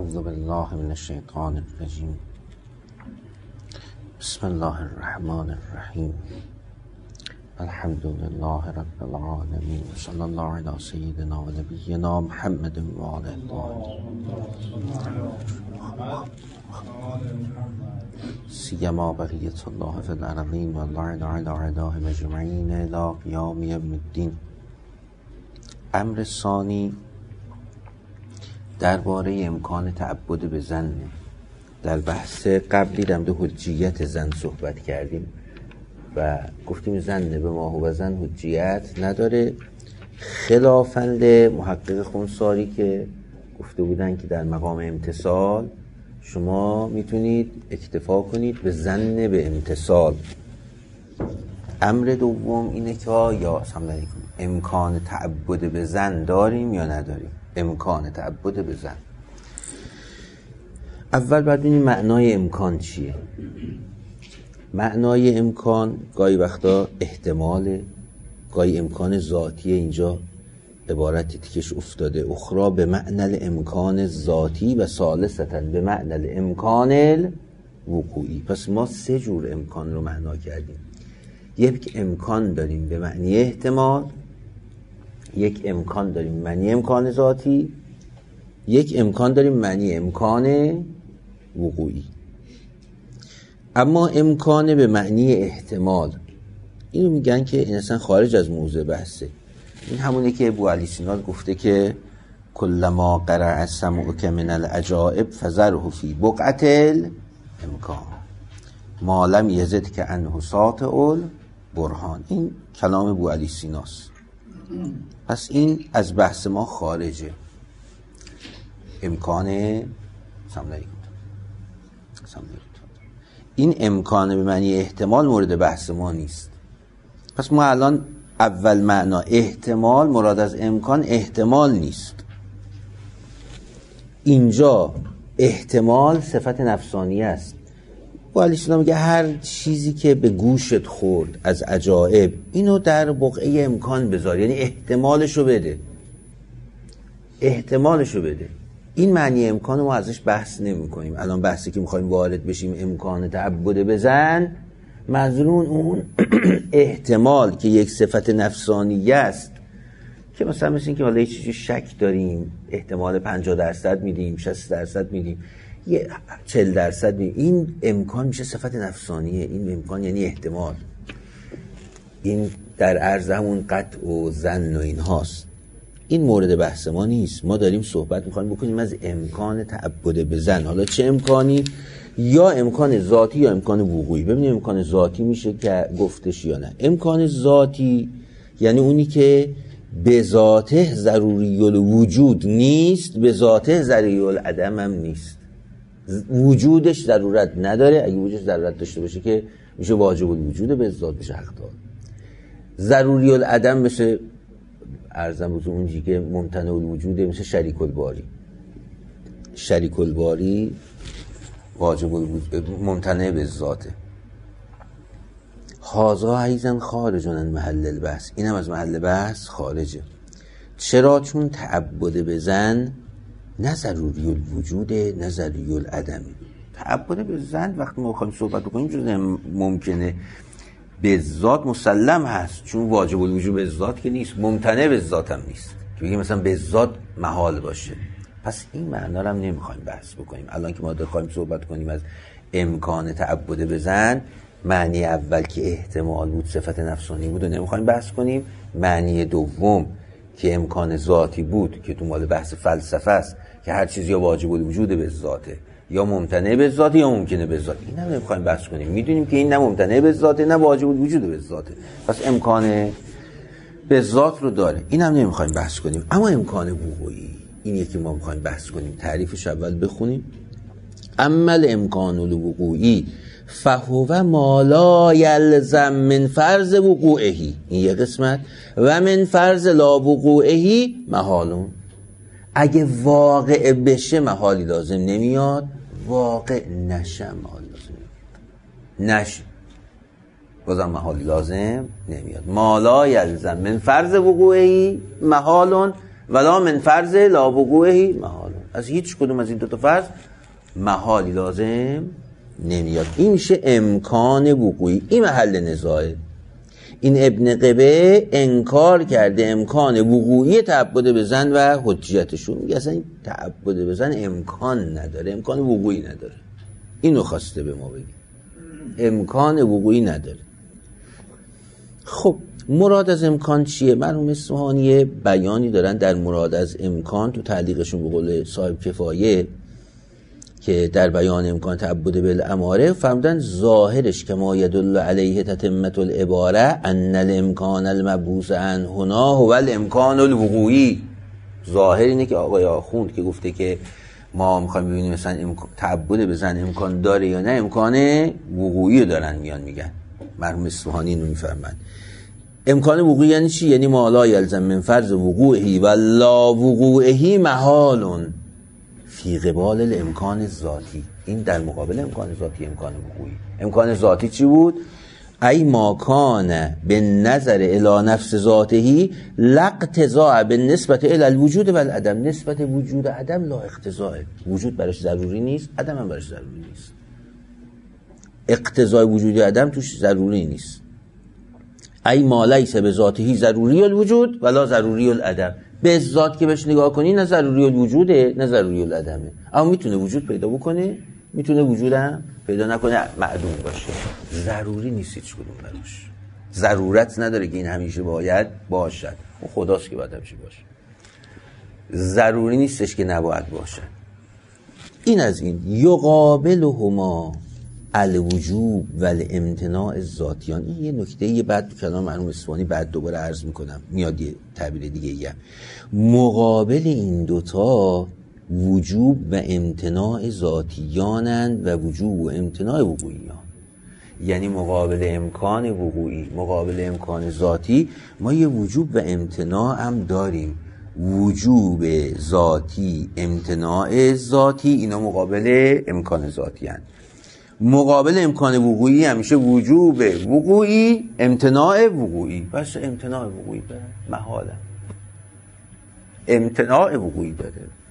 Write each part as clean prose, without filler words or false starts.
اعوذ بالله من الشیطان الرجیم. بسم الله الرحمن الرحیم. الحمد لله رب العالمین. صلی الله علی سیدنا و نبینا محمد و آله سیما بقیت الله فی الارضین و اللعن علی اعدائهم اجمعین الی قیام یوم الدین. امر ثانی درباره امکان تعبد به زن. در بحث قبلی در مورد حجیت زن صحبت کردیم و گفتیم زن به ما هو زن حجیت نداره، خلافند محقق خونساری که گفته بودن که در مقام امتصال شما میتونید اکتفا کنید به زن به امتصال. امر دوم اینه که یا امکان تعبد به زن داریم یا نداریم. امکان تعبد به زن، اول باید ببینیم معنای امکان چیه. معنای امکان گاهی وقتا احتماله، گاهی امکان ذاتیه. اینجا عبارت تیکش افتاده اخرى به معنی امکان ذاتی و ثالثتا به معنی امکان وقوعی. پس ما سه جور امکان رو معنا کردیم. یک امکان داریم به معنی احتمال، یک امکان داریم معنی امکان ذاتی، یک امکان داریم معنی امکان وقوعی. اما امکان به معنی احتمال اینو میگن که این اصلا خارج از موضوع بحثه. این همونه که ابو علی سینا گفته که کلما قرع السمع من العجائب فذره فی بقعة الامکان ما لم یزد که عنه ساطع برهان. این کلام ابو علی سیناست. پس این از بحث ما خارجه. امکان این امکان به معنی احتمال مورد بحث ما نیست. پس ما الان اول معنا احتمال، مراد از امکان احتمال نیست. اینجا احتمال صفت نفسانی است. و علی سلام میگه هر چیزی که به گوشت خورد از عجایب اینو در بقعه امکان بذار، یعنی احتمالشو بده، احتمالشو بده. این معنی امکان ما ازش بحث نمی کنیم. الان بحثی که میخوایم وارد بشیم امکان تعبد بزن، مظنون اون احتمال که یک صفت نفسانی است که مثلا این که حالا یه چیزی شک داریم، احتمال 50% میدیم، 60% میدیم، 40% میدیم، این امکان میشه صفت نفسانیه. این امکان یعنی احتمال. این در عرض همون قطع و ظن و این هاست. این مورد بحث ما نیست. ما داریم صحبت میخوایم بکنیم از امکان تعبد به زن. حالا چه امکانی؟ یا امکان ذاتی یا امکان وقوعی. ببینیم امکان ذاتی میشه که گفتش یا نه. امکان ذاتی یعنی اونی که به ذاته ضروری الوجود نیست، به ذاته ضروری العدم هم نیست. وجودش ضرورت نداره. اگه وجودش ضرورت داشته باشه که میشه واجب الوجود، به ذات میشه حق دار. ضروری العدم مثل ارزم بزرگ اونجی که ممتنع الوجوده، مثل شریک الباری. شریک الباری واجب الوجود، ممتنع به ذاته. هازا ایزن خارجون عن محل البحث. این هم از محل بحث خارجه. چرا؟ چون تعبد به زن نه ضروری الوجوده نه ضروری العدمه. تعبد به زن وقتی ما بخوایم صحبت کنیم جز ممکنه به ذات مسلم هست، چون واجب الوجود به ذات که نیست، ممتنع به ذات هم نیست که بگیم مثلا به ذات محال باشه. پس این معنا رو هم نمیخوایم بحث بکنیم. الان که ما داریم صحبت کنیم از امکان تعبد به زن، معنی اول که احتمال بود، صفت نفسانی بود و نمیخوایم بحث کنیم. معنی دوم که امکان ذاتی بود که تو مال بحث فلسفه است که هر چیز یا واجب الوجود به ذاته یا ممتنع به ذات یا ممکنه به ذات، این هم نمیخوایم بحث کنیم. میدونیم که این نه ممتنع به ذاته نه واجب الوجود به ذاته، پس امکان به ذات رو داره. این هم نمیخوایم بحث کنیم. اما امکان وقوعی این یکی ما میخوایم بحث کنیم. تعریفش اول بخونیم. اما الامکان الوقوعی فهو ما لا یلزم من فرض وقوعه، این یه قسمت، و من فرض لا وقوعه محالون. اگه واقع بشه محالی لازم نمیاد، واقع نشه محالی لازم نمیاد. نشه بازم محالی لازم نمیاد. ما لا یلزم من فرض وقوعه محالون ولا من فرض لا وقوعه محالون. از هیچ کدوم از این دو تا فرض محالی لازم نمیاد. این میشه امکان وقوعی. این محل نزاعه. این ابن قبه انکار کرده امکان وقوعی تعبد به زن و حجیتشون. میگه اصلا این تعبد به زن امکان نداره، امکان وقوعی نداره. اینو خواسته به ما بگه، امکان وقوعی نداره. خب مراد از امکان چیه؟ مرحوم اصفهانی بیانی دارن در مراد از امکان تو تعلیقشون به قول صاحب کفایه که در بیان امکان تعبد بالاماره فرمودن ظاهرش که ما یدل علیه تتمت العباره ان الامکان المبعوث عن هنا هو الامکان الوقوعی. ظاهر اینه که آقای آخوند که گفته که ما میخوایم ببینیم مثلا تعبد بزن امکان داره یا نه، امکان وقوعی دارن میگن. مرحوم اصفهانی اینو میفهمن. امکان وقوعی یعنی چی؟ یعنی ما لا یلزم من فرض وقوعی و لا وقوعی محال فی قبال الامکان الذاتی. این در مقابل امکان ذاتی امکان وقوعی. امکان ذاتی چی بود؟ ای ما کان به نظر الی نفس ذاته لا اقتضاء بالنسبه الی الوجود و العدم. نسبت وجود عدم لا اقتضاء. وجود براش ضروری نیست، عدم هم براش ضروری نیست. اقتضای وجود عدم توش ضروری نیست. ای ما لیس به ذاته ضروری الوجود ولا ضروری العدم. به ذات که بهش نگاه کنی نه ضروری الوجوده نه ضروری العدمه، اما میتونه وجود پیدا بکنه، میتونه وجود هم پیدا نکنه، معدوم باشه. ضروری نیست هیچ کدوم براش. ضرورت نداره که این همیشه باید باشد. خداست که باید همیشه باشه. ضروری نیستش که نباید باشد. این از این. یقابلهما الوجوب و الامتناع ذاتیان. این یه نکته یه بعد تو کلام مرحوم اصفهانی بعد دوباره عرض میکنم، میاد یه تعبیر دیگه ایه. مقابل این دوتا وجوب و امتناع ذاتیانند و وجوب و امتناع وقوعیان. یعنی مقابل امکان وقوعی، مقابل امکان ذاتی ما یه وجوب و امتناع هم داریم. وجوب ذاتی، امتناع ذاتی، اینا مقابل امکان ذاتی هستند. مقابل امکان وقوعی همیشه وجوب وقوعی، امتناع وقوعی. بس امتناع وقوعی داره، محاله امتناع وقوعی داره.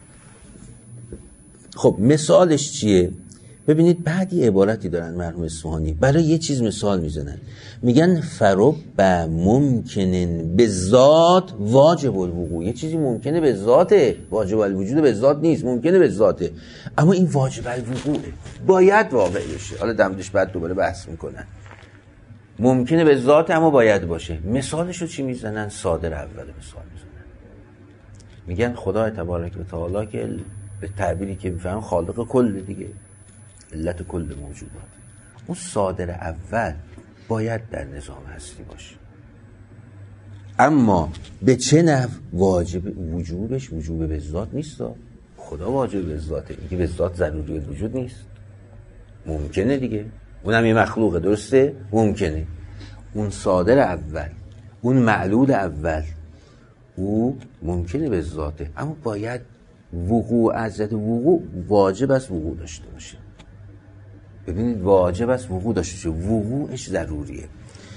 خب مثالش چیه؟ ببینید بعد یه عبارتی دارن مرحوم اصفهانی برای یه چیز مثال میزنن، میگن فرب ممکنن به ذات واجب الوقوع. یه چیزی ممکنه به ذاته، واجب الوجود به ذات نیست، ممکنه به ذاته، اما این واجب الوقوعه، باید واقع بشه. حالا دمدش بعد دوباره بحث میکنن. ممکنه به ذات اما باید باشه. مثالش رو چی میزنن؟ صادر اول مثال میزنن. میگن خدا تبارک و تعالی که به تعبیری که میفهم خالق کل دیگه، علت کل موجودات، اون صادر اول باید در نظام هستی باشه. اما به چه نحو واجب وجوبش وجوب به ذات نیست. خدا واجب به ذاته، اینکه به ذات ضروری وجود نیست، ممکنه دیگه، اونم یه مخلوقه، درسته، ممکنه. اون صادر اول، اون معلول اول، او ممکنه به ذاته، اما باید وقوع، عزت وقوع واجب است وقوع داشته باشه. ببینید واجب است وقوع داشته باشه، وقوعش ضروریه.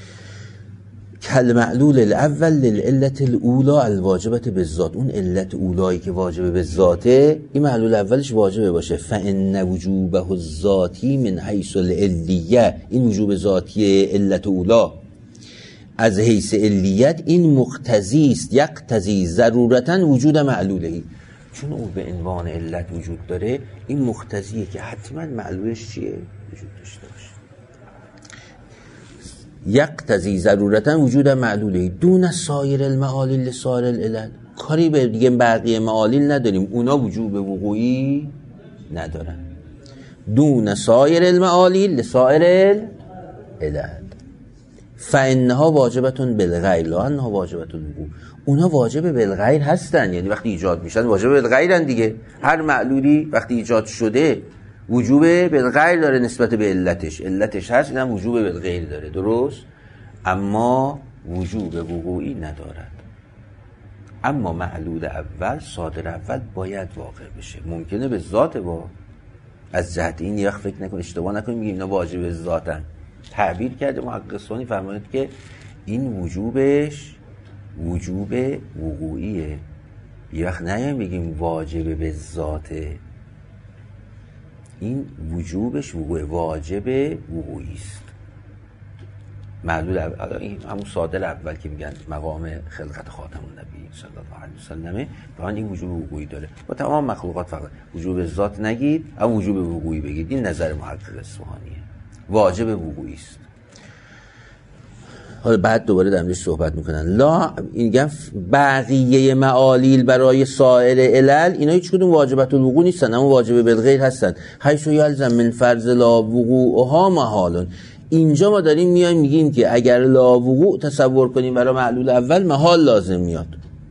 کل معلول الاول للعلت الاولی الواجبت بالذات. اون علت اولایی که واجبه به ذاته، این معلول اولش واجبه باشه. فان وجوبه الذاتی من حیث العلیه. این وجوب ذاتی علت اولا از حیث علیت این مقتضی است، یقتضی ضرورتا وجود معلولهی. چون او به عنوان علت وجود داره، این مقتضیه که حتما معلولش چیه؟ وجود داشته باشه. یقتضی ضرورتا وجود معلوله دون سایر المعالیل لسایر العلل. کاری به دیگه بقیه معالیل نداریم، اونا وجوب وقوعی ندارن. دون سایر المعالیل لسایر العلل فانها واجبتون بالغیر لا انها واجبت الوقوع. اونا واجب بالغیر هستن، یعنی وقتی ایجاد میشن واجب بالغیرن دیگه. هر معلولی وقتی ایجاد شده وجوب بالغیر داره نسبت به علتش، علتش هست، اینم وجوب بالغیر داره، درست، اما وجوب وقوعی ندارد. اما معلول اول، صادر اول باید واقع بشه، ممکنه به ذات با از جهت این یه فکر نکن، اشتباه نکنیم میگیم اینا واجب ذاتن. تعبیر کرده محقق ثانی فرمود که این وجوبش وجوب وقوعیه، یه وقت نیایم بگیم واجب به ذاته، این وجوبش وقوع واجب وقوعی است. معلول اول، این همون صادر اول که میگن مقام خلقت خاتم النبی صلی الله علیه و سلمه، به این وجوب وقوعی داره. با تمام مخلوقات فقط وجوب ذات نگید، اما وجوب وقوعی بگید. این نظر محقق اصفهانیه، واجب وقوعی است. حالا بعد دوباره در موردش صحبت میکنن. لا میگن بقیه معالیل برای سایر علل اینا هیچ کدوم واجبت الوقوع نیستن، اما واجب بالغیر هستن. حیث یلزم من فرض لا وقوعها محال. اینجا ما داریم میایم میگیم که اگر لا وقوع تصور کنیم برای معلول اول، محال لازم میاد.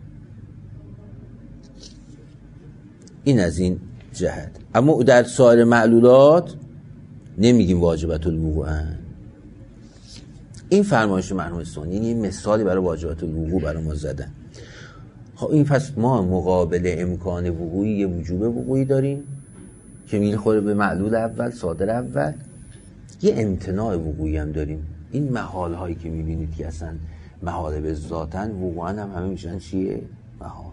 این از این جهت. اما در سایر معلولات نمیگیم واجبت الوقوع. این فرمایش مرحوم اصفهانی، این مثالی برای واجبات الوقوع برای ما زدن. خب این پس ما مقابل امکان وقوعی یه وجوب وقوعی داریم که میخوره به معلول اول، صادر اول. یه امتناع وقوعی هم داریم. این محال هایی که میبینید که اصلا محال به ذاتن، وقوعا هم همه میشن چیه؟ محال.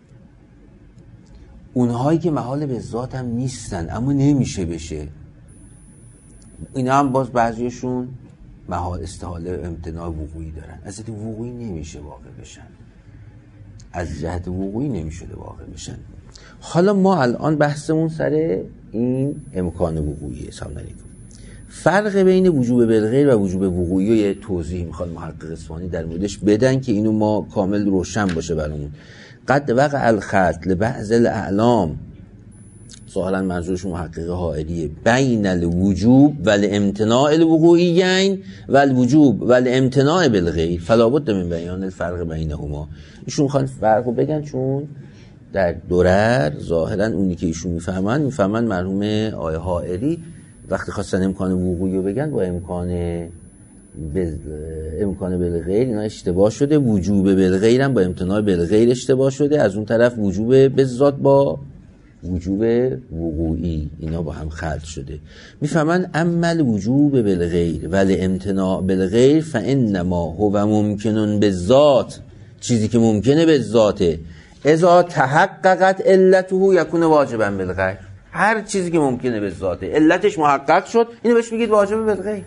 اونهایی که محال به ذات هم نیستن اما نمیشه بشه، اینا هم باز بعضیشون محال استحاله امتناع وقوعی دارن. از جهت وقوعی نمیشه واقع بشن، از جهت وقوعی نمیشده واقع بشن. حالا ما الان بحثمون سر این امکان وقوعیه. سلام علیکم. فرق بین وجوب بالغیر و وجوب وقوعی رو یه توضیح میخواد محقق اصفهانی در موردش بدن که اینو ما کامل روشن باشه برامون. قد وقع الخط لبعض الاعلام، ظاهرا منظورش محقق حائریه، بین الوجوب و الامتناع الوقوعیین و الوجوب و الامتناع بالغیر فلا بد من بیان الفرق بینهما. ایشون میخوان فرق رو بگن، چون در درر ظاهرا اونی که ایشون میفهمن مرحوم آقای حائری وقتی خواستن امکان وقوعی رو بگن با امکان بالغیر اینا اشتباه شده. وجوب بالغیر هم با امتناع بالغیر اشتباه شده. از اون طرف وجوب بالذات با وجوب وقوعی اینا با هم خلط شده. میفهمن عمل وجوب بالغیر ولی امتناع بالغیر فانما هو ممکنن بالذات، چیزی که ممکنه بالذاته، اذا تحققت علته یکون واجبا بالغیر. هر چیزی که ممکنه بالذاته علتش محقق شد، اینو بهش میگید واجب بالغیر.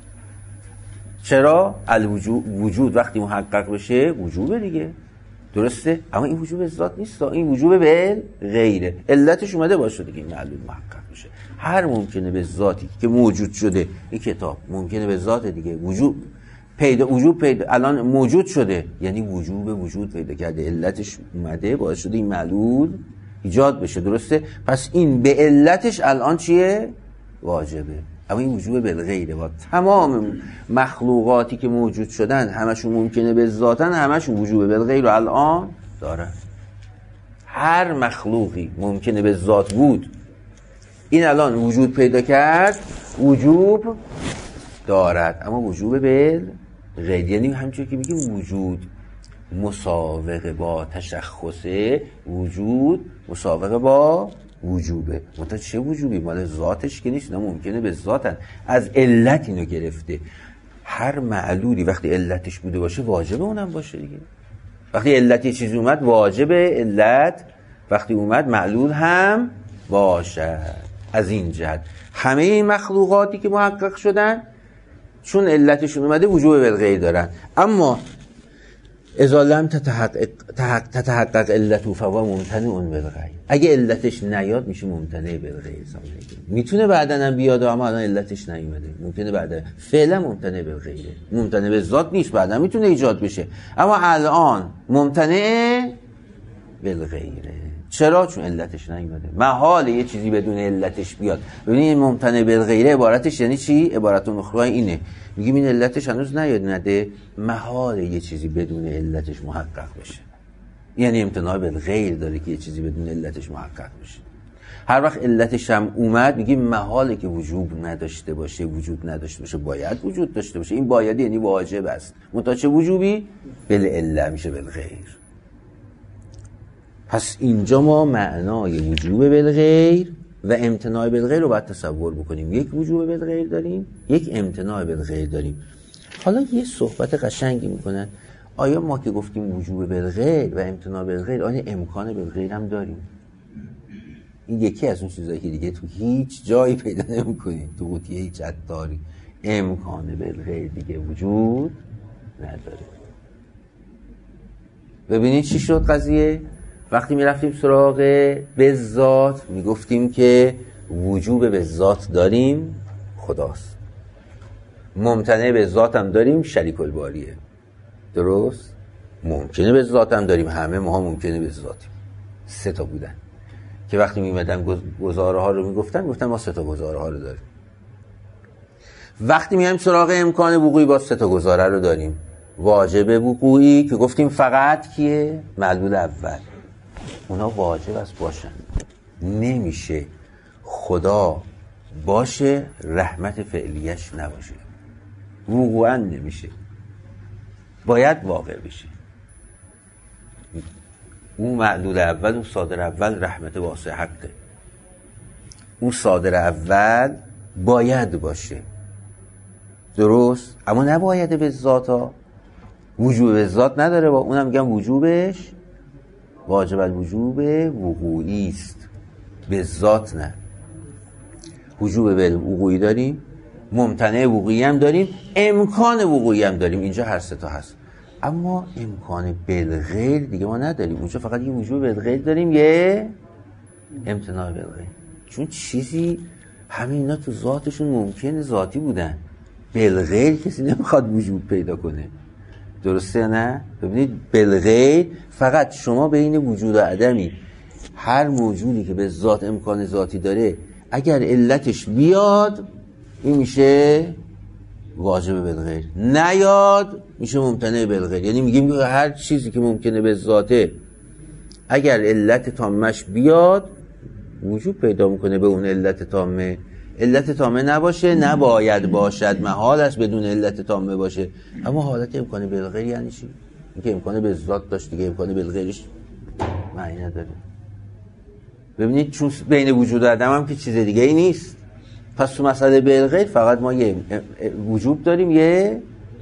چرا؟ وجود وقتی محقق بشه وجوبه دیگه، درسته؟ اما این وجوب ذات نیست، این وجوب به غیره. علتش اومده باشه دیگه، این معلول محقق بشه. هر ممکنه به ذاتی که موجود شده، این کتاب ممکنه به ذات دیگه، وجوب پیدا الان موجود شده، یعنی وجود پیدا کرده، علتش اومده باعث شده این معلول ایجاد بشه، درسته؟ پس این به علتش الان چیه؟ واجبه. اما این وجوب بالغیره. و تمام مخلوقاتی که موجود شدن همشون ممکنه به ذاتن، همشون وجوب بالغیر رو الان دارن. هر مخلوقی ممکنه به ذات بود، این الان وجود پیدا کرد، وجوب دارد، اما وجوب بالغیر. یعنی همچون که میگیم وجود مساوقه با تشخصه، وجود مساوقه با وجوبه. منتها چه وجوبی؟ مال ذاتش که نیست، نه ممکنه به ذاتن. از علت اینو گرفته. هر معلولی وقتی علتش بوده باشه واجبه اونم باشه دیگه. وقتی علت یه چیزی اومد واجبه علت وقتی اومد معلول هم باشه. از این جهت همه این مخلوقاتی که محقق شدن چون علتشون اومده وجوب بالغیر دارن. اما اذا لم تتحقق علته فهو ممتنع بالغیر. اگه علتش نیاد میشه ممتنع بالغیر. میتونه بعدن هم بیاد اما الان علتش نیومده، ممکنه بعدن. فعلا ممتنع بالغیره، ممتنع به ذات نیست، بعدن میتونه ایجاد بشه، اما الان ممتنع بالغیره. چرا؟ چون علتش نیومده. محال یه چیزی بدون علتش بیاد. ببینید ممتنع بالغیره عبارتش یعنی چی؟ عبارت اخرى اینه، میگیم این علتش هنوز نیاد، محال یه چیزی بدون علتش محقق بشه. یعنی امتناع بالغیر داره که یه چیزی بدون علتش محقق بشه. هر وقت علتش هم اومد میگیم محاله که وجود نداشته باشه، باید وجود داشته باشه. این باید یعنی واجب است. منتها چه وجوبی؟ بالعله میشه بالغیر. پس اینجا ما معنای وجوب بالغیر و امتناع بالغیر رو باید تصور بکنیم. یک وجوب بالغیر داریم، یک امتناع بالغیر داریم. حالا یه صحبت قشنگی میکنن. آیا ما که گفتیم وجوب بالغیر و امتناع بالغیر، آیا امکان بالغیر هم داریم؟ این یکی از اون چیزایی که دیگه تو هیچ جایی پیدا نمی‌کنیم، تو قوطی هیچ عطاری امکان بالغیر دیگه وجود نداره. ببینید چی شد قضیه. وقتی میرفتیم سراغ بالذات میگفتیم که وجوب بالذات داریم خداست، ممتنع بالذات هم داریم شریک الباریه، درست؟ ممکنه بالذات هم داریم، همه ما ممکنه بالذاتیم. 3 تا بودن که وقتی میمدن گزاره ها رو میگفتن ما 3 تا گزاره ها رو داریم. وقتی میایم سراغ امکان وقوعی با 3 تا گزاره رو داریم. واجب وقوعی که گفتیم فقط کیه؟ معلول اول. اونا واجب است باشن، نمیشه خدا باشه رحمت فعلیش نباشه، وقوعا نمیشه، باید واقع بشه. اون معلول اول، اون صادر اول رحمت واسع حقه، اون صادر اول باید باشه، درست؟ اما نباید به ذات ها، وجوب به ذات نداره، با اونم میگم وجوبش واجب الوجوب وقوعی است، به ذات نه. وجوب به وقوعی داریم، ممتنع وقوعی هم داریم، امکان وقوعی هم داریم. اینجا هر 3 تا هست، اما امکان بالغیر دیگه ما نداریم. اونجا فقط یه وجوب بالغیر داریم، یه امتناع بالغیر. چون چیزی همین اینا تو ذاتشون ممکنه ذاتی بودن، بالغیر کسی نمیخواد وجود پیدا کنه، درسته نه؟ ببینید بالغیر فقط شما بین وجود و عدمی، هر موجودی که به ذات امکان ذاتی داره اگر علتش بیاد این میشه واجب بالغیر، نیاد میشه ممتنع بالغیر. یعنی میگیم که هر چیزی که ممکنه به ذاته اگر علت تامش بیاد وجود پیدا میکنه به اون علت تامه. علت تامه نباشه نباید باشد، محال است بدون علت تامه باشه. اما حالت امکان بالغیر یعنی چی؟ اینکه امکان به ذات داشت دیگه، امکان بالغیرش معنی نداره. ببینید چون بین وجود و عدم هم که چیز دیگه ای نیست، پس تو مسئله بالغیر فقط ما یه وجوب داریم، یه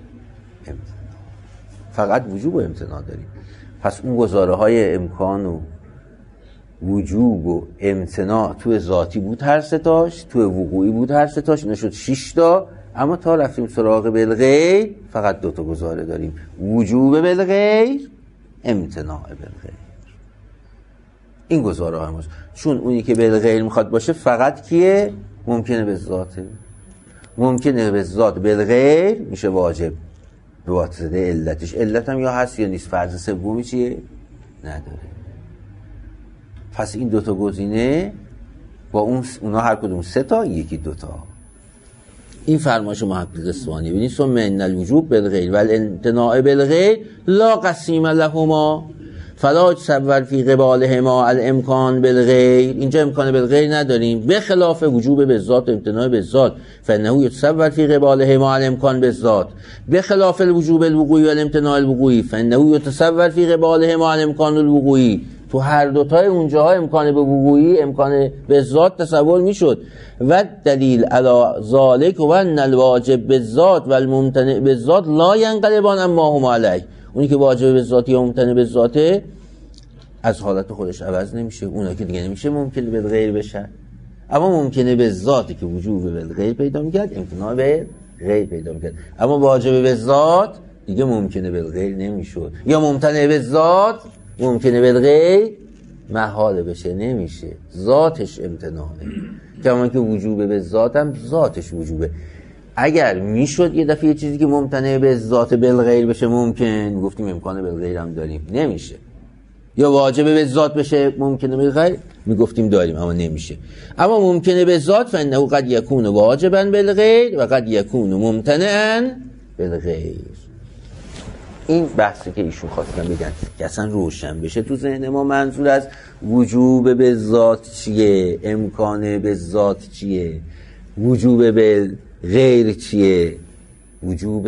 فقط وجوب و امتناع داریم. پس اون گزاره های امکان و وجوب و امتناع تو ذاتی بود هر 3 تاش، تو وقوعی بود هر 3 تاش، اینا شد 6 تا. اما تا رفتیم سراغ بالغیر فقط 2 تا گزاره داریم، وجوب بالغیر، امتناع بالغیر. این گزاره ها هماست. چون اونی که بالغیر میخواد باشه فقط کیه؟ ممکنه به ذاته. ممکنه به ذات بالغیر میشه واجب به واسطه علتش. علت هم یا هست یا نیست. فرض سومی چیه؟ نداره. پس این 2 تا گزینه با اونا هر کدوم 3 تا، یکی 2 تا. این فرمایش محقق اصفهانی. ببینید ثم ان الوجوب بالغیر والامتناع بالغیر لا قسیم لهما فلا يتصور فی قبالهما الامکان بالغیر. اینجا امکان بالغیر نداریم، به خلاف وجوب بالذات و امتناع بالذات فانه يتصور فی قبالهما الامکان بالذات، به خلاف الوجوب الوقوعی و الامتناع الوقوعی فانه يتصور فی قبالهما الامکان الوقوعی. تو هر 2 تای اونجاها امکان به وقوعی، امکان به ذات تصور میشد. و دلیل علی ذلک و ان الواجب بالذات و الممتنع بالذات لا ينقلبان اما هما علیه. اونی که واجب به ذات یا ممتنع به ذاته از حالت خودش عوض نمیشه، اونایی که دیگه نمیشه ممکنه به غیر بشه. اما ممکنه به ذاتی که وجوب به غیر پیدا میکرد، امتناع به غیر پیدا میکرد. اما واجب به ذات دیگه ممکنه به غیر نمیشد، یا ممتنع به ذات ممکنه به غیر محال بشه، نمیشه، ذاتش امتناعه. کما که وجوب به ذات هم ذاتش وجوبه. اگر میشد یه دفعه چیزی که ممتنع به ذات بالغیر بشه ممکن، گفتیم امکان بالغیر هم داریم، نمیشه. یا واجب به ذات بشه ممکنه بالغیر، میگفتیم داریم اما نمیشه. اما ممکنه به ذات فانه قد یکون واجبا بالغیر و قد یکون ممتنعا بالغیر. این بحثی که ایشون خواستن بگن که اصلا روشن بشه تو ذهن ما منظور از وجوب به ذات چیه، امکان به ذات چیه، وجوب به غیر چیه، وجوب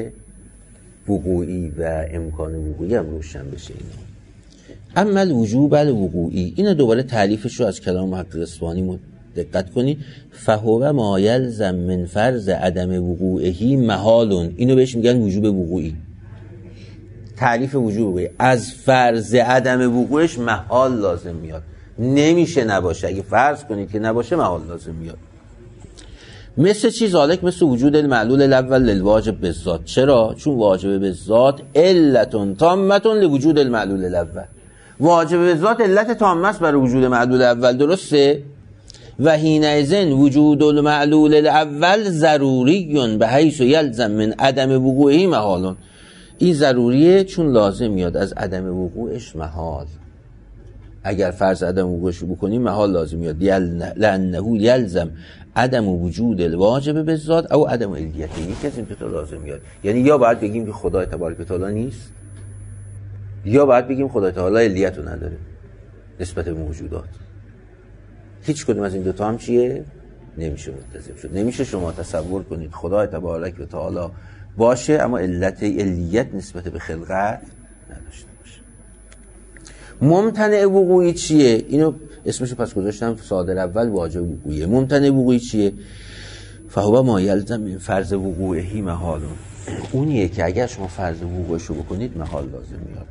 وقوعی و امکان وقوعی هم روشن بشه. اینا اما الوجوب الوقوعی، اینو دوباره تعریفش رو از کلام محقق اصفهانی دقت کنید. فهو ما یلزم من فرض عدم وقوعه محال، اینو بهش میگن وجوب وقوعی. تعریف وجود وقوعی از فرض عدم وقوعش محال لازم میاد، نمیشه نباشه. اگه فرض کنید که نباشه محال لازم میاد. مثل چی؟ ذالک مثل وجود المعلول الاول للواجب بالذات. چرا؟ چون واجب بالذات علت تامه لوجود المعلول الاول. واجب بالذات علت تامه است برای وجود معلول اول، درسته؟ و حینئذ وجود المعلول الاول ضروری به حیث یلزم من عدم وقوعه محال. این ضروریه چون لازم میاد از عدم وقوعش محال. اگر فرض عدم وقوعش بکنیم محال لازم میاد، لانه یلزم عدم وجود الواجب بالذات او عدم علیته. یکی از این دو تا لازم میاد. یعنی یا باید بگیم که خدای تبارک و تعالی نیست، یا باید بگیم خدای تعالی علیت رو نداره نسبت به موجودات. هیچ کدوم از این دو تا هم چیه؟ نمیشه ملتزم شد. نمیشه شما تصور کنید خدای تبارک و تعالی باشه اما علیت نسبت به خلقت نداشته باشه. ممتنع وقوعی چیه؟ اینو اسمشو پس گذاشتم صادر اول واجب وقوعیه. ممتنع وقوعی چیه؟ فهو ما یلزم من فرض وقوعه محال. اونیه که اگر شما فرض وقوعشو بکنید محال لازم میاد.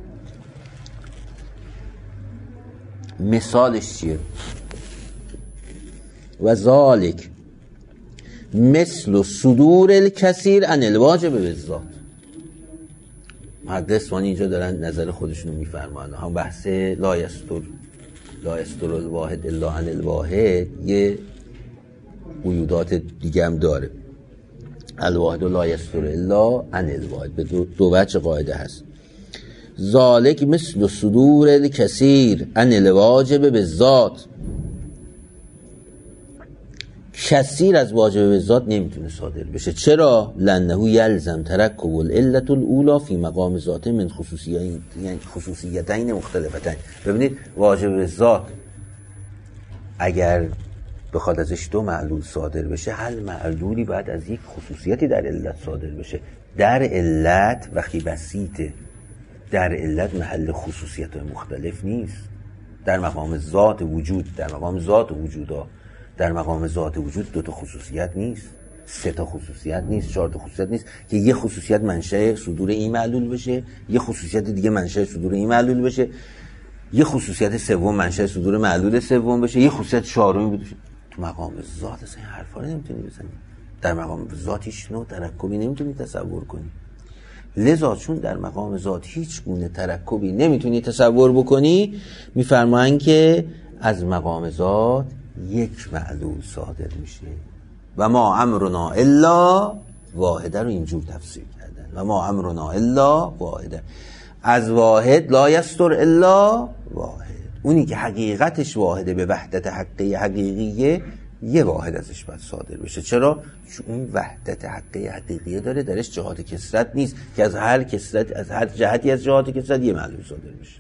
مثالش چیه؟ و ذالک مثل صدور الکثیر عن الواجب بالذات. محدث وانی اینجا دارن نظر خودشونو میفرمان. هم بحث لا یستر الواحد الا عن الواحد یه قیودات دیگه هم داره. الواحد لا یستر الا عن الواحد به دو وجه قاعده هست. ذالک مثل صدور الکثیر عن الواجب بالذات. کثیر از واجب بالذات نمیتونه صادر بشه. چرا؟ لانه یلزم ترکب العلة الاولى فی مقام ذات من خصوصیتین مختلفتین. ببینید واجب بالذات اگر بخواد ازش دو معلول صادر بشه، هر معلولی باید از یک خصوصیتی در علت صادر بشه. در علت وقتی بسیطه، در علت محل خصوصیت مختلف نیست. در مقام ذات وجود، در مقام ذات وجودا، در مقام ذات وجود دو تا خصوصیت نیست، سه تا خصوصیت نیست، چهار تا خصوصیت نیست که یه خصوصیت منشأ صدور این معلول بشه، یه خصوصیت دیگه منشأ صدور این معلول بشه، یه خصوصیت سوم منشأ صدور معلول سوم بشه، یه خصوصیت چهارمی بشه. تو مقام ذات اصلا این حرفا رو نمیتونی بزنی. در مقام ذات هیچ نوع ترکبی نمیتونی تصور کنی. لذا چون در مقام ذات هیچ گونه ترکبی نمیتونی تصور بکنی، میفرمایند که از مقام ذات یک معلول صادر میشه. و ما امرنا الا واحده رو اینجور تفسیر کردن. و ما امرنا الا واحده. از واحد لا یستر الا واحد. اونی که حقیقتش واحده به وحدت حقیقی حقیقیه، یه واحد ازش باید صادر بشه. چرا؟ چون اون وحدت حقیقی حقیقیه داره، درش جهات کثرت نیست که از هر کثرت، از هر جهتی از جهات کثرت یه معلول صادر بشه.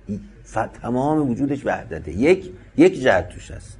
تمام وجودش وحدته، یک جهت توش هست،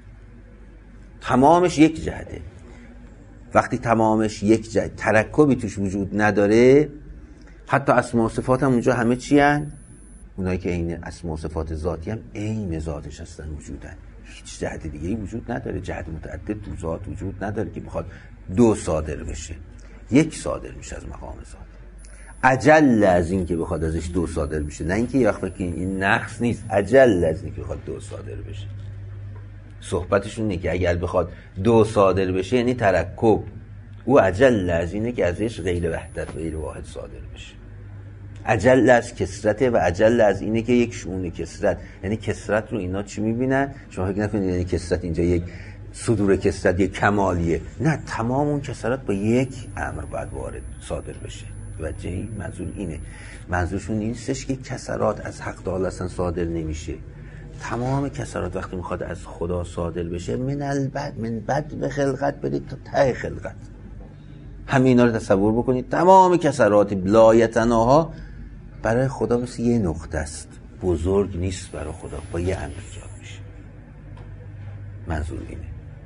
تمامش یک جهته. وقتی تمامش یک جهت، ترکبی توش وجود نداره، حتی اسماء و صفات هم اونجا همه چی هن؟ اونایی که عین اسماء و صفات ذاتی هم عین ذاتش هستن، وجودن. هیچ جهت دیگه‌ای وجود نداره، جهت متعدد تو ذات وجود نداره که بخواد دو صادر بشه. یک صادر میشه از مقام ذات. اجل از این که بخواد ازش دو صادر بشه، نه اینکه یه وقت که این نقص نیست، اجل از این که بخواد دو صادر بشه. صحبتشون اینه که اگر بخواد دو صادر بشه یعنی ترکب، او اجل از اینه که ازش غیر وحدت غیر واحد صادر بشه. اجل از کثرته و اجل از اینه که یک شؤون کثرت، یعنی کثرت رو اینا چی میبینن؟ شما فکر نکنید یعنی کثرت اینجا یک صدور کثرت یک کمالیه، نه، تمام اون کثرت با یک امر باید وارد صادر بشه. و جایی منظور اینه، منظورشون نیستش که کثرات از حق تعالی اصلا صادر نمیشه. تمام کثرات وقتی میخواد از خدا صادر بشه، من بد به خلقت برید تا ته خلقت، همه اینا رو تصور بکنید. تمام کثرات بلایتناها برای خدا مثل یه نقطه است، بزرگ نیست برای خدا، با یه امر ایجاد میشه. منظور اینه،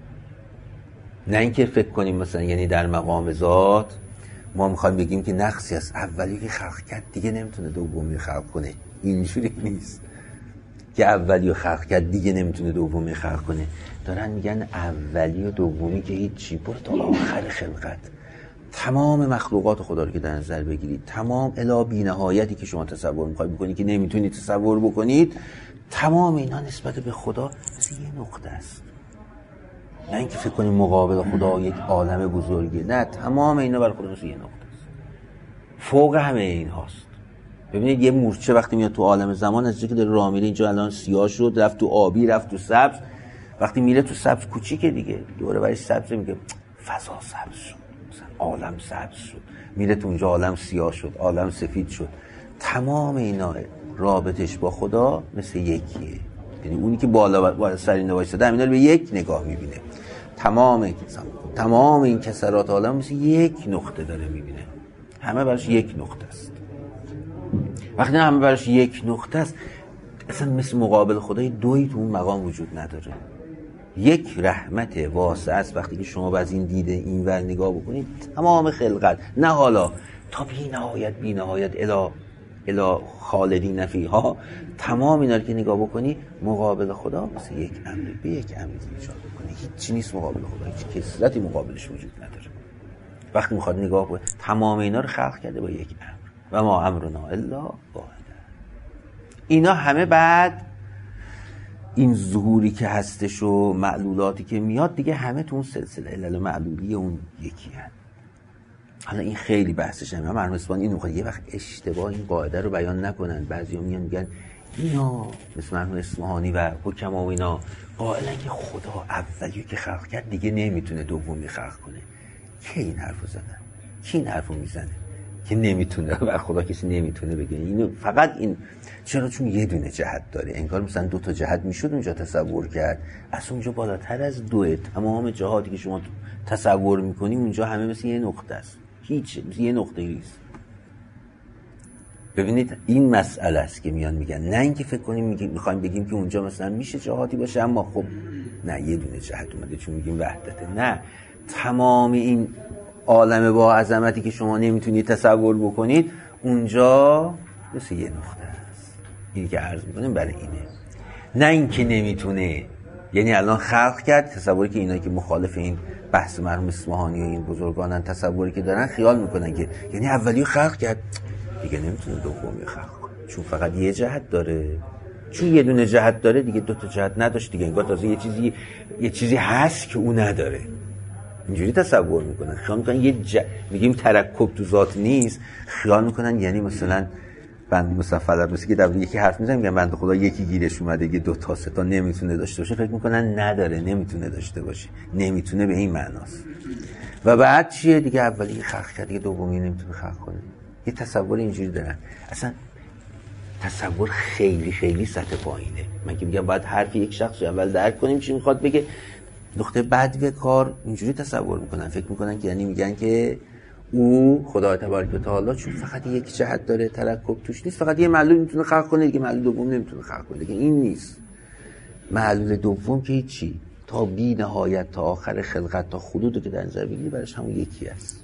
نه اینکه فکر کنیم مثلا یعنی در مقام ذات ما میخوایم بگیم که نقصی است، اولی که خلق کرد دیگه نمیتونه دومی خلق کنه. اینجوری نیست که اولی رو خلق کرد دیگه نمیتونه دومی خلق کنه. دارن میگن اولی و دومی که هیچی، برو تا آخر خلقت، تمام مخلوقات خدا رو که در نظر بگیرید، تمام الی بی‌نهایتی که شما تصور می‌خواید بکنید که نمیتونید تصور بکنید، تمام اینا نسبت به خدا مثل یه نقطه است. نه اینکه فکر کنید مقابل خدا یک عالم بزرگه، نه، تمام اینا برای خدا مثل یه نقطه است، فوق همه این هاست. ببینید یه مورچه وقتی میاد تو عالم زمان، از اینکه داره راه میره، اینجا الان سیاه شد، رفت تو آبی، رفت تو سبز، وقتی میره تو سبز کوچیکه دیگه، دوره برش سبز، میگه فضا سبز شد، مثلا عالم سبز شد، میره تو اونجا عالم سیاه شد، عالم سفید شد. تمام اینا رابطش با خدا مثل یکیه. یعنی اونی که بالا سر این وایساده همینا رو به یک نگاه میبینه. تمام این کسرات عالم مثل یک نقطه داره میبینه، همه براش یک نقطه است. وقتی همه براش یک نقطه است، اصلا مثل مقابل خدای دویی تو اون مقام وجود نداره. یک رحمت واسع است وقتی که شما از این دیده این ور نگاه بکنید، تمام خلقت، نه حالا تا بی نهایت الی خالدین فیها، تمام اینا رو که نگاه بکنی مقابل خدا مثل یک امر، به یک امر ایجاد بکنی، هیچ نیست مقابل خدا، هیچ کسرتی مقابلش وجود نداره. وقتی میخواد نگاه کنه، تمام اینا رو خلق کرده با یک امر، و ما امرنا الا واحد. اینا همه بعد این ظهوری که هستش و معلولاتی که میاد دیگه، همه تو اون سلسله علل معلولی اون یکی هست. حالا این خیلی بحثش همه مرحوم اصفهانی اینو میخواد یه وقت اشتباه این قاعده رو بیان نکنن. بعضیا میگن اینا مثل مرحوم اصفهانی و حکما و اینا قائلن که خدا اولی که خلق کرد دیگه نمیتونه دومی خلق کنه. کی این حرفو زدن؟ کی این حرفو میزنه که نمیتونه؟ و خدا کسی نمیتونه بگه اینو. فقط این چرا؟ چون یه دونه جهت داره. انگار مثلا دو تا جهت میشد اونجا تصور کرد، اصلا اونجا بالاتر از دوه. تمام جهاتی که شما تصور میکنی اونجا همه مثل یه نقطه است، هیچ مثل یه نقطه ایست. ببینید این مسئله است که میان میگن، نه اینکه فکر کنیم میخوایم بگیم که اونجا مثلا میشه جهاتی باشه، اما خب نه، یه دونه جهت اومده چون میگیم وحدته. نه، تمام این عالم با عظمتی که شما نمیتونید تصور بکنید اونجا مثل یه نقطه است. اینی که عرض میکنیم برای اینه، نه اینکه نمیتونه. یعنی الان خلق کرد، تصوری که اینا که مخالف این بحث مرحوم اصفهانی و این بزرگانن، تصوری که دارن خیال میکنن که یعنی اولی خلق کرد دیگه نمیتونه دومی خلق کنه، چون فقط یه جهت داره. چون یه دونه جهت داره دیگه دو تا جهت نداشت دیگه، انگار تازه یه چیزی هست که اون نداره. اینجوری تصور میکنن، خیال میکنن میگیم ترکب تو ذات نیست، خیال میکنن یعنی مثلا مثلا فلر مثل که در یکی حرف میزنن میگن بنده خدا یکی گیرش اومده، یه دو تا سه تا نمیتونه داشته باشه، فکر میکنن نداره، نمیتونه داشته باشه، نمیتونه به این معناست. و بعد چیه دیگه؟ اولی خلق کرد دیگه دومی نمیتونه خلق کنه. یه تصور اینجوری دارن. اصلا تصور خیلی خیلی سطح پایینه. من که میگم باید حرف یک شخص رو اول درک کنیم چی میخواد بگه. نقطه بعدی کار اینجوری تصور میکنن، فکر میکنن که یعنی میگن که او خدا تبارک و تعالی چون فقط یک جهت داره، ترکب توش نیست، فقط یه معلول میتونه خلق کنه دیگه، معلول دوم نمیتونه خلق کنه دیگه. این نیست. معلول دوم که هیچی، تا بی نهایت تا آخر خلقت تا حدودی که در نظر بگیری برش همون یکی است.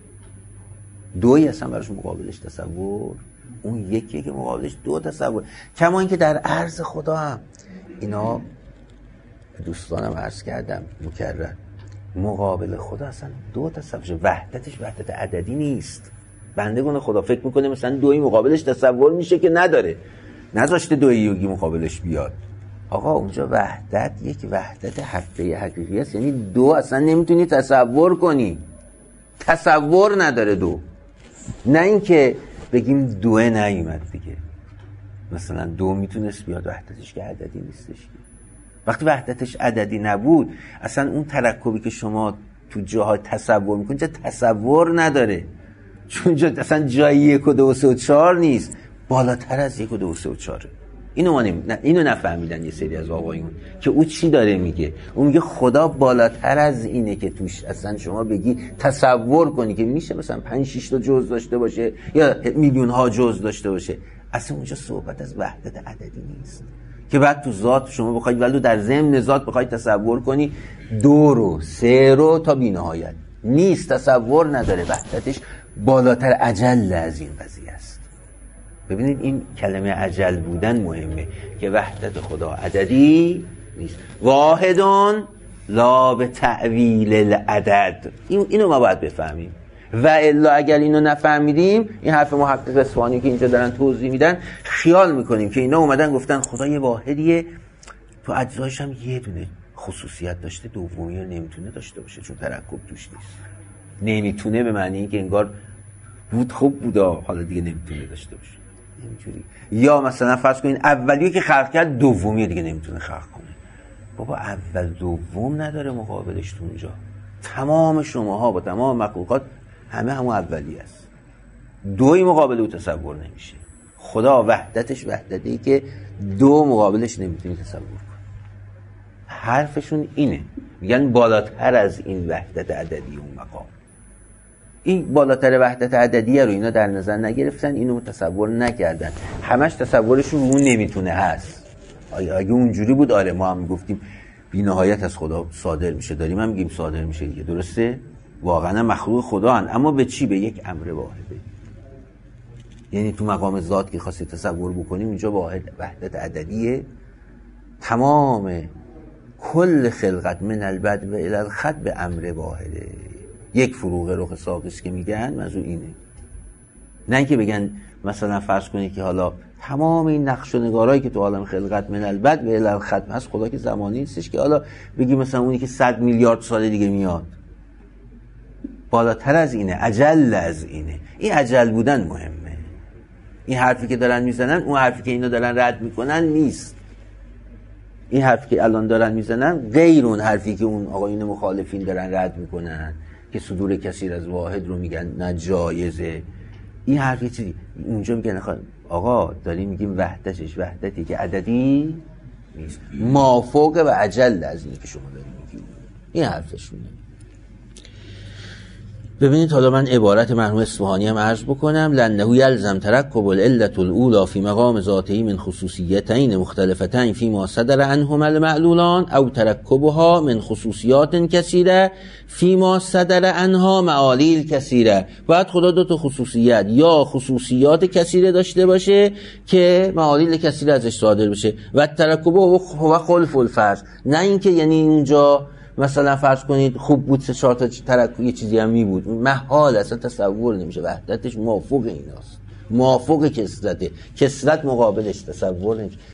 دوی اصلا برش مقابلش تصور، اون یکیه که مقابلش دو تصور. کما اینکه در عرض خدا هم اینا دوستانم عرض کردم مکرر، مقابل خدا اصلا دو تصور، وحدتش وحدت عددی نیست. بندگان خدا فکر میکنه مثلا دوی مقابلش تصور میشه که نداره، نذاشته دوی یوگی مقابلش بیاد. آقا اونجا وحدت یک وحدت حقیقی حقیقی است، یعنی دو اصلا نمیتونی تصور کنی، تصور نداره دو. نه اینکه بگیم دوه نیومد دیگه، مثلا دو میتونست بیاد، وحدتش که عددی نیستش. وقتی وحدتش عددی نبود اصلا اون ترکبی که شما تو جاها تصور میکنید جا تصور نداره، چون جا اصلا جایی 1 و 2 و 3 و 4 نیست، بالاتر از 1 و 2 و 3 و 4. اینو نفهمیدن یه سری از آقایون که او چی داره میگه. اون میگه خدا بالاتر از اینه که توش اصلا شما بگی تصور کنی که میشه مثلا 5-6 تا جزء داشته باشه یا میلیون ها جزء داشته باشه. اصلا اونجا صحبت از وحدت عددی نیست که بعد تو ذات شما بخواید ولو در ضمن ذات بخواید تصور کنی 2 رو 3 رو تا بی‌نهایت نیست، تصور نداره، وحدتش بالاتر اجل از این قضیه است. ببینید این کلمه اجل بودن مهمه که وحدت خدا عددی نیست. واحدون لا به تعویل العدد، اینو ما باید بفهمیم. و الا اگر اینو نفهمیدیم، این حرف محقق اصفهانی که اینجا دارن توضیح میدن، خیال میکنیم که اینا اومدن گفتن خدا یه واحدیه، تو اجزایش هم یه دونه خصوصیت داشته، دومی رو نمیتونه داشته باشه چون ترکب توش نیست. نمیتونه به معنی اینکه انگار بود خوب بودا، حالا دیگه نمیتونه داشته باشه اینجوری. یا مثلا فرض کنین اولیه که خلق کرد دومی دیگه نمیتونه خلق کنه. بابا اول دوم نداره مقابلش تو اونجا. تمام شماها با تمام مخلوقات همه همون اولیه است. دوی مقابل او تصور نمیشه. خدا وحدتش وحدتی که دو مقابلش نمیتونی تصور کنی. حرفشون اینه، میگن بالاتر از این وحدت عددی اون مقام. این بالاتر وحدت عددیه رو اینا در نظر نگرفتن، اینو تصور نکردن، همش تصورشون اون نمیتونه هست. اگه اونجوری بود آره ما هم میگفتیم بی نهایت از خدا صادر میشه، داریم هم میگیم صادر میشه دیگه، درسته؟ واقعا مخلوق خدا هن. اما به چی؟ به یک امر واحده. یعنی تو مقام ذات که خواستید تصور بکنیم اینجا وحدت عددیه، تمام کل خلقت من البدء و الی الختم به امر واحده. یک فروغ رخ ساقیس که میگن منظور اینه، نه اینکه بگن مثلا فرض کنید که حالا تمام این نقش و نگارایی که تو عالم خلقت من البدء و الی الختم هست، خدا که زمانی نیستش که حالا بگی مثلا اونی که 100 میلیارد سال دیگه میاد. بالاتر از اینه، اجل از اینه. این اجل بودن مهمه. این حرفی که دارن میزنن، اون حرفی که اینا دارن رد میکنن نیست. این حرفی که الان دارن میزنن غیر اون حرفی که اون آقایون مخالفین دارن رد میکنن که صدور کثیر از واحد رو میگن نه جایزه. این حرفی چیزی اونجا میگن آقا داریم میگیم وحدتش وحدتی که عددی نیست، مافوق و اجل از اینی که شما داریم میگید. این حرفشونه. ببینید حالا من عبارت مرحوم اصفهانی هم عرض بکنم. لأنه یلزم ترکب العلة الاولى فی مقام ذاته من خصوصیتین مختلفتین فیما صدر عنهما المعلولان او ترکبها من خصوصیات کثیره فیما صدر عنها معالیل کثیره. باید خدا دو تا خصوصیت یا خصوصیات کثیره داشته باشه که معالیل کثیره ازش صادر بشه و ترکب و خلف الفرض، نه اینکه یعنی اونجا مثلا فرض کنید خوب بود 3-4 تا ترکب یه چیزی هم می بود، محال اصلا تصور نمیشه. وحدتش موافق ایناست، موافق کثرته، کثرت مقابلش تصور نمیشه.